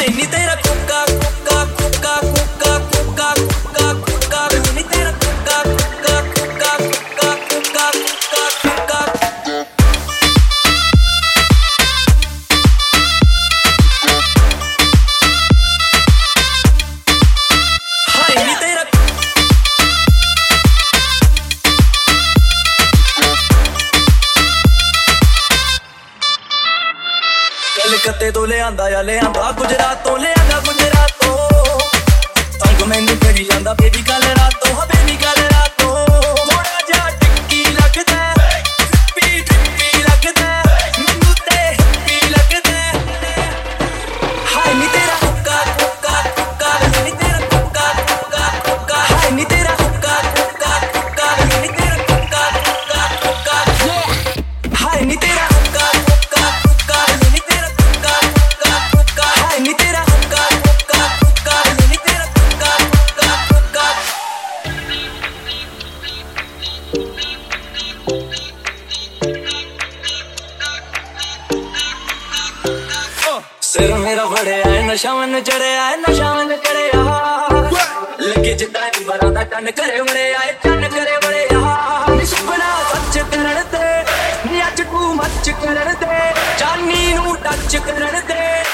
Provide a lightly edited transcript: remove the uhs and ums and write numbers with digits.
हाय नी तेरा कुक्का कुक्का कुक्का कुक्का कुक्का कुक्का कुक्का नी तेरा कुक्का कुक्का कुक्का कुक्का कुक्का कुक्का हाय नी तेरा कलकत्ते तो ले आंदा गुजरात तो ले आंदा गुजरात तो तंग मैनू करी जांदा बेबी कल रातों हाँ बेबी कल रातों थोड़ा जा टिक्की लगदा ट्रिपी ट्रिपी लगदा मैनू ते हिप्पी लगदा हाय नी तेरा हुक्का हुक्का हुक्का नी तेरा हुक्का हुक्का हुक्का हाय नी तेरा हुक्का हुक्का हुक्का नी तेरा हुक्का हुक्का हुक्का हाय नी तेरा हुक्का हुक्का हुक्का नी तेरा हुक्का हुक्का हुक्का हाय नी तेरा हुक्का हुक्का हुक्का नी तेरा हुक्का हुक्का हुक्का सिर मेरा बड़े आए नशा मन चढ़े आए नशा मन चढ़े लगे जिदा बरादा टन करे बड़े आए टन करे बड़े सुपना सच करन दे अज तू मच करन दे जानी नू टच करन दे